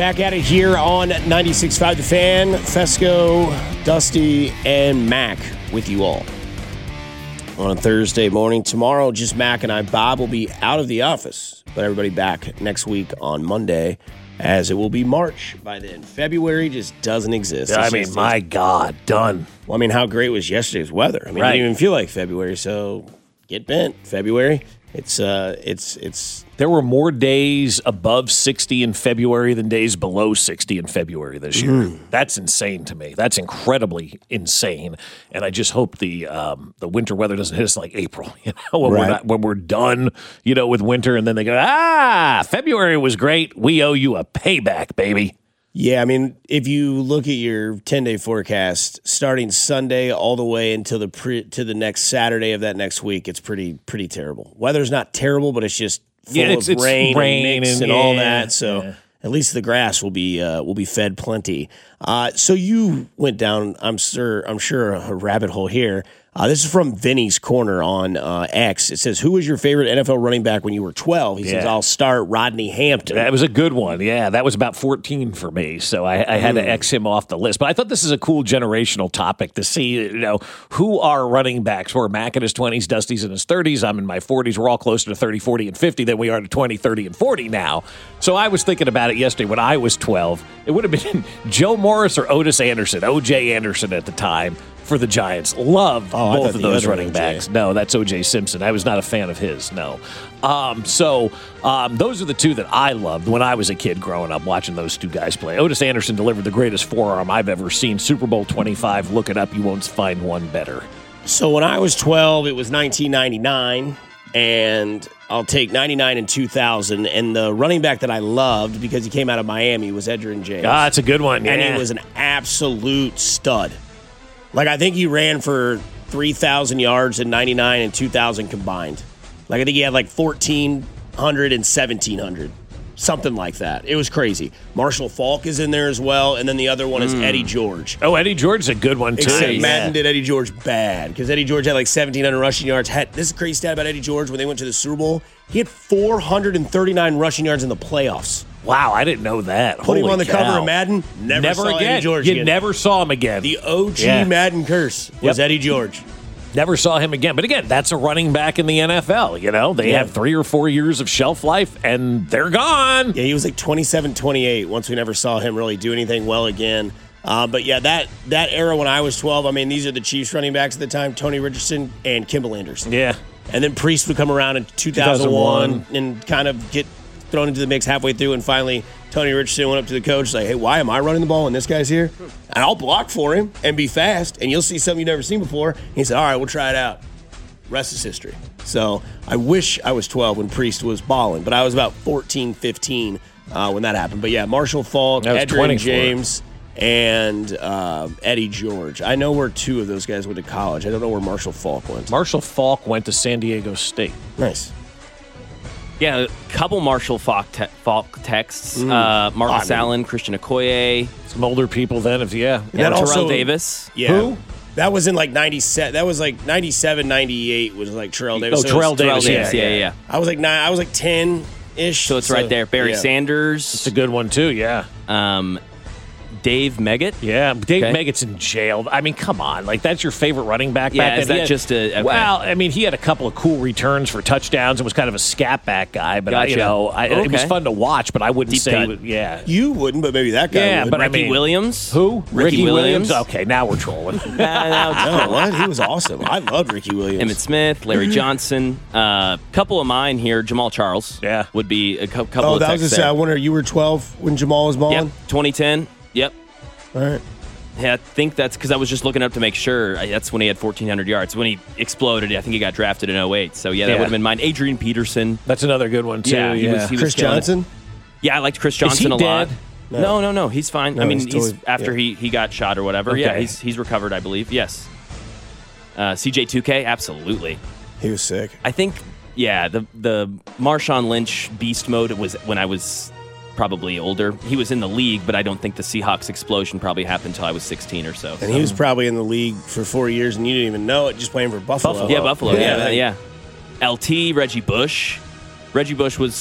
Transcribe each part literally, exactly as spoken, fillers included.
Back at it here on ninety-six point five The Fan. Fesco, Dusty, and Mac with you all on a Thursday morning. Tomorrow, just Mac and I. Bob will be out of the office, but everybody back next week on Monday, as it will be March by then. February just doesn't exist. I mean, my God, done. Well, I mean, how great was yesterday's weather? I mean, Right. it didn't even feel like February, so get bent. February, it's uh, it's it's. There were more days above sixty in February than days below sixty in February this year. Mm. That's insane to me. That's incredibly insane. And I just hope the um, the winter weather doesn't hit us like April, you know, when, Right. we're not, when we're done, you know, with winter. And then they go, ah, February was great. We owe you a payback, baby. Yeah, I mean, if you look at your ten-day forecast, starting Sunday all the way until the pre, to the next Saturday of that next week, it's pretty pretty terrible. Weather's not terrible, but it's just full Yeah, it's- of it's rain, rain and mix and- and, all yeah, that. So yeah. at least the grass will be uh, will be fed plenty. Uh, so you went down, I'm sure, I'm sure a rabbit hole here. Uh, this is from Vinny's Corner on uh, X. It says, "Who was your favorite N F L running back when you were twelve?" He says, Yeah. "I'll start Rodney Hampton." That was a good one. Yeah, that was about fourteen for me. So I, I had to X him off the list. But I thought this is a cool generational topic to see, you know, who are running backs. We're Mac in his twenties, Dusty's in his thirties. I'm in my forties. We're all closer to thirty, forty, and fifty than we are to twenty, thirty, and forty now. So I was thinking about it yesterday when I was twelve. It would have been Joe Morris or Otis Anderson, O J Anderson at the time. For the Giants. Love Oh, I both thought of the those other running O J. backs. No, that's O J Simpson. I was not a fan of his, no. Um, so um, those are the two that I loved when I was a kid growing up watching those two guys play. Otis Anderson delivered the greatest forearm I've ever seen. Super Bowl twenty-five. Look it up. You won't find one better. So when I was twelve, it was nineteen ninety-nine, and I'll take ninety-nine and two thousand. And the running back that I loved because he came out of Miami was Edgerrin James. Ah, that's a good one. And Yeah. he was an absolute stud. Like, I think he ran for three thousand yards in ninety-nine and two thousand combined. Like, I think he had like fourteen hundred and seventeen hundred. Something like that. It was crazy. Marshall Faulk is in there as well, and then the other one is Eddie George. Oh, Eddie George is a good one, too. Except Yeah. Madden did Eddie George bad because Eddie George had like seventeen hundred rushing yards. Had, this is a crazy stat about Eddie George when they went to the Super Bowl. He had four hundred thirty-nine rushing yards in the playoffs. Wow, I didn't know that. Put him Holy on the cow. cover of Madden. Never, Never saw again. Eddie George you again. never saw him again. The O G Yeah. Madden curse was Yep. Eddie George. Never saw him again. But again, that's a running back in the N F L. You know, they Yeah. have three or four years of shelf life, and they're gone. Yeah, he was like twenty-seven, twenty-eight once we never saw him really do anything well again. Uh, but yeah, that that era when I was twelve, I mean, these are the Chiefs running backs at the time, Tony Richardson and Kimball Anderson. Yeah. And then Priest would come around in two thousand one and kind of get thrown into the mix halfway through, and finally Tony Richardson went up to the coach like, "Hey, why am I running the ball and this guy's here? And I'll block for him and be fast, and you'll see something you've never seen before." He said, "All right, we'll try it out." Rest is history. So I wish I was twelve when Priest was balling, but I was about fourteen, fifteen uh, when that happened. But yeah, Marshall Faulk, That was Edgerrin twenty-four. James, and uh, Eddie George. I know where two of those guys went to college. I don't know where Marshall Faulk went. Marshall Faulk went to San Diego State. Nice. Yeah, a couple Marshall Falk, te- Falk texts. Uh, Marcus I mean- Allen, Christian Okoye, Some older people then, if yeah. That and also- Terrell Davis. Yeah. Who? That was in like ninety-seven. That was like ninety-seven, ninety-eight was like Terrell Davis. Oh, So it Terrell was- Davis, Terrell yeah, Davis, yeah, yeah. yeah. I was like nine. I was like ten ish. So it's right there. Barry yeah. Sanders, It's a good one, too, yeah. um, Dave Meggett. Yeah, Dave Okay. Meggett's in jail. I mean, come on. Like, that's your favorite running back Yeah, back is then? He that had- just a- okay. Well, I mean, he had a couple of cool returns for touchdowns and was kind of a scat back guy. But, I, you Gotcha. know, I, it was Okay. fun to watch, but I wouldn't Deep say, cut. he would- yeah. You wouldn't, but maybe that guy Yeah, would. but I Ricky mean- Williams. Who? Ricky Williams. Okay, now we're trolling. Uh, now- no, what? He was awesome. I loved Ricky Williams. Emmett Smith, Larry Johnson. A uh, couple of mine here. Jamal Charles. Yeah. Would be a cou- couple Oh, of that was texts just. I there. wonder. You were twelve when Jamal was balling. Yep. twenty ten. Yep. All right. Yeah, I think that's because I was just looking up to make sure. I- That's when he had fourteen hundred yards. When he exploded, I think he got drafted in oh eight. So, yeah, that Yeah. would have been mine. Adrian Peterson. That's another good one, too. Yeah, he was- he was Chris killing it. Johnson. Yeah, I liked Chris Johnson he a lot. dead? No. no, no, He's fine. No, I mean, he's he's, totally- after yeah. he, he got shot or whatever. Yeah, Okay. he's he's recovered, I believe. Yes. Uh, C J two K, absolutely. He was sick. I think, yeah, the the Marshawn Lynch beast mode was when I was probably older. He was in the league, but I don't think the Seahawks explosion probably happened until I was sixteen or so. And he was probably in the league for four years, and you didn't even know it, just playing for Buffalo. Yeah, Buffalo. Yeah, Yeah. yeah. L T, Reggie Bush. Reggie Bush was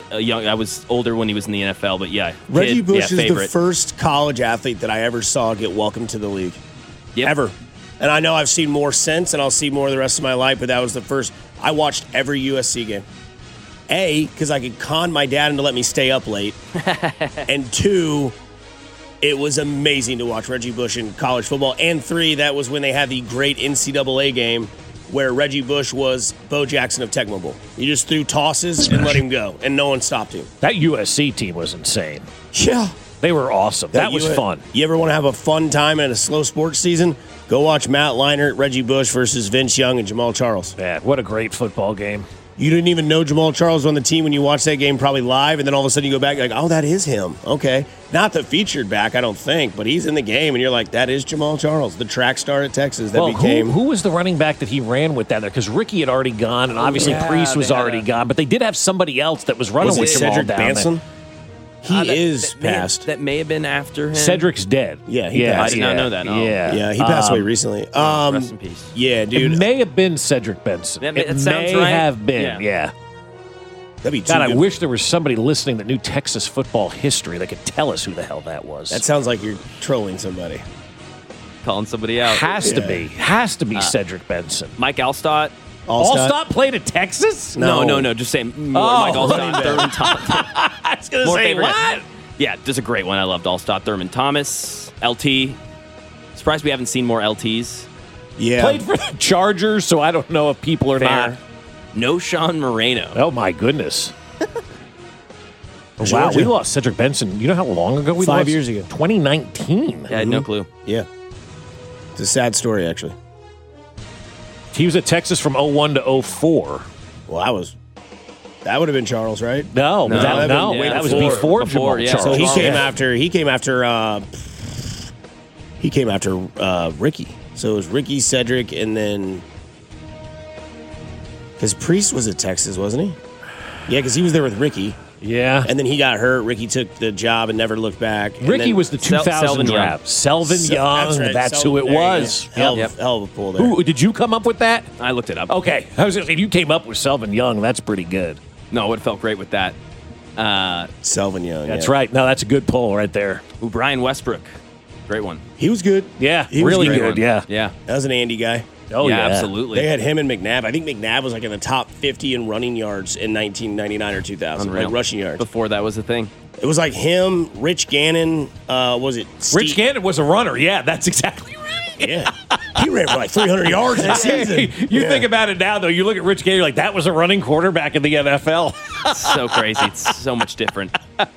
a young. I was older when he was in the N F L, but yeah, Reggie kid, Bush yeah, is favorite. the first college athlete that I ever saw get welcomed to the league. Yep. Ever. And I know I've seen more since, and I'll see more the rest of my life, but that was the first. I watched every U S C game. A, because I could con my dad into let me stay up late. And two, it was amazing to watch Reggie Bush in college football. And three, that was when they had the great N C double A game where Reggie Bush was Bo Jackson of Tecmo Bowl. You just threw tosses and let him go, and no one stopped him. That U S C team was insane. Yeah. They were awesome. That, that was you, fun. You ever want to have a fun time in a slow sports season? Go watch Matt Leinart, Reggie Bush versus Vince Young and Jamal Charles. Yeah, what a great football game. You didn't even know Jamal Charles was on the team when you watched that game probably live, and then all of a sudden you go back, you're like, oh, that is him. Okay. Not the featured back, I don't think, but he's in the game, and you're like, that is Jamal Charles, the track star at Texas that well, became. Who, who was the running back that he ran with down there? Because Ricky had already gone, and obviously yeah, Priest was already a... gone, but they did have somebody else that was running was with it Jamal Cedric down Banson? there. He uh, that, is that may have- passed. that may have been after him. Cedric's dead. Yeah, he yeah, passed. I did not yeah, know that, no. Yeah, yeah, he passed Um, away recently. Um, Rest in peace. Yeah, dude. It may have been Cedric Benson. That may- it that sounds may right. have been, yeah. Yeah. That'd be too God, I good. wish there was somebody listening that knew Texas football history that could tell us who the hell that was. That sounds like you're trolling somebody. Calling somebody out. has to Yeah. be. Has to be Cedric Benson. Mike Alstott. Allstott? Allstott played at Texas? No. No, no, no. Just saying. More Oh, Mike Alstott, Thurman Thomas. I was going to More say, favorite. what? Yeah, just a great one. I loved Alstott, Thurman Thomas, L T. Surprised we haven't seen more L Ts. Yeah. Played for the Chargers, so I don't know if people are Fair. not. No Sean Moreno. Oh, my goodness. Wow, Georgia. we lost Cedric Benson. You know how long ago we Five lost? years ago. twenty nineteen. Yeah, I had no clue. Yeah. It's a sad story, actually. He was at Texas from oh one to oh four. Well, that was that would have been Charles, right? No, No, that, that'd no, been way that was before. before, Before, Jamal yeah. Charles. So he Charles, came yeah. after he came after uh, he came after uh, Ricky. So it was Ricky, Cedric, and then because Priest was at Texas, wasn't he? Yeah, because he was there with Ricky, Yeah. and then he got hurt. Ricky took the job and never looked back. And Ricky then- was the Sel- two thousand Selvin Young. draft. Selvin So- Young, that's that's, right. who Selvin- it there you was. go. Hell, Yep. hell of a pull there. Who, did you come up with that? I looked it up. Okay. I was going to say, you came up with Selvin Young. That's pretty good. No, it would have felt great with that. Uh, Selvin Young. That's yeah. right. No, that's a good pull right there. ooh, Brian Westbrook. Great one. He was good. Yeah, He was really great. good. Yeah. Yeah. That was an Andy guy. Oh, yeah. yeah, absolutely. They had him and McNabb. I think McNabb was like in the top fifty in running yards in nineteen ninety-nine or two thousand, Unreal. like rushing yards. Before that was a thing. It was like him, Rich Gannon. Uh, was it Rich Steve- Gannon was a runner. Yeah, that's exactly right. Yeah, he ran for like three hundred yards in a season. You Yeah. think about it now, though. You look at Rich Gannon, you're like, that was a running quarterback in the N F L. So crazy. It's so much different.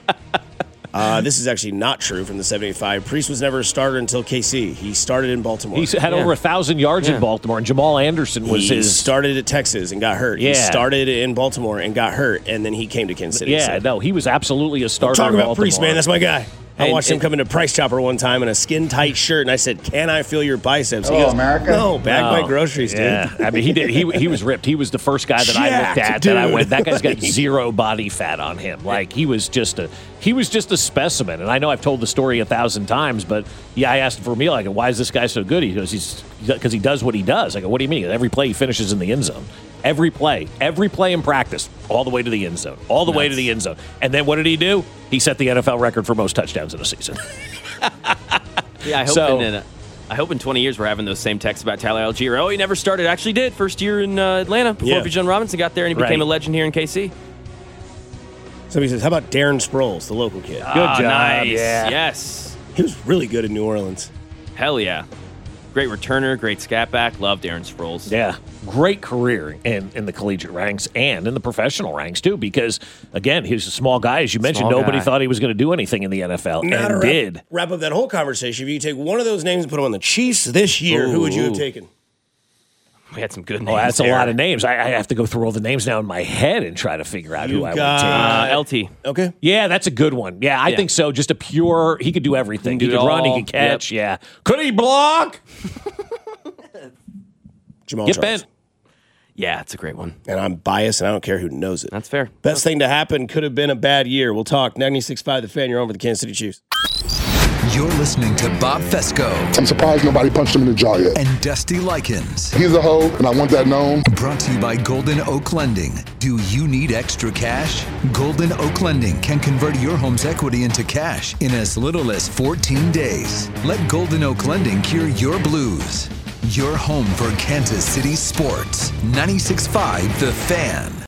Uh, this is actually not true from the seventy-five. Priest was never a starter until K C. He started in Baltimore. He had Yeah. over a thousand yards Yeah. in Baltimore, and Jamal Anderson was he his. started at Texas and got hurt. He Yeah. started in Baltimore and got hurt, and then he came to Kansas City. Yeah, So- no, he was absolutely a starter. Talk in about Baltimore. Priest, man. That's my guy. I And- watched him and- come into Price Chopper one time in a skin tight shirt, and I said, "Can I feel your biceps?" He Hello, goes, America. "No, bag my No. groceries, dude." Yeah, I mean, he did. He he was ripped. He was the first guy that I looked Jacked, at that I dude. went. That guy's got zero body fat on him. Like he was just a he was just a specimen. And I know I've told the story a thousand times, but yeah, I asked him for a meal. I go, "Why is this guy so good?" He goes, "He's because he does what he does." I go, "What do you mean?" Every play he finishes in the end zone. Every play, every play in practice, all the way to the end zone, all the way to Nuts. the end zone. And then what did he do? He set the N F L record for most touchdowns in a season. Yeah, I hope So- in uh, I hope in twenty years we're having those same texts about Tyler Algier. Oh, he never started. Actually did. First year in uh, Atlanta before Yeah. Bijan Robinson got there and he became Right. a legend here in K C. Somebody says, "How about Darren Sproles, the local kid?" Good Ah, job. Nice. Yeah. Yes. He was really good in New Orleans. Hell yeah. Great returner, great scat back. Loved Darren Sproles. Yeah, great career in, in the collegiate ranks and in the professional ranks too. Because again, he was a small guy, as you mentioned. Small Nobody guy. thought he was going to do anything in the N F L, Now to and wrap, did. wrap up that whole conversation. If you could take one of those names and put them on the Chiefs this year, who would you have Ooh. taken? We had some good names. Oh, that's a there. lot of names. I, I have to go through all the names now in my head and try to figure out who You've I got- would take. Uh, L T. Okay. Yeah, that's a good one. Yeah, I Yeah. think so. Just a pure. He could do everything. He He can do could it run. He all. could catch. Yeah. Could he block? Jamal Get Charles. bent. Yeah, it's a great one. And I'm biased, and I don't care who knows it. That's fair. Best thing to happen could have been a bad year. We'll talk. ninety-six point five The Fan, you're on with the Kansas City Chiefs. You're listening to Bob Fesco. I'm surprised nobody punched him in the jaw yet. And Dusty Likens. He's a hoe, and I want that known. Brought to you by Golden Oak Lending. Do you need extra cash? Golden Oak Lending can convert your home's equity into cash in as little as fourteen days. Let Golden Oak Lending cure your blues. Your home for Kansas City sports. ninety-six point five The Fan.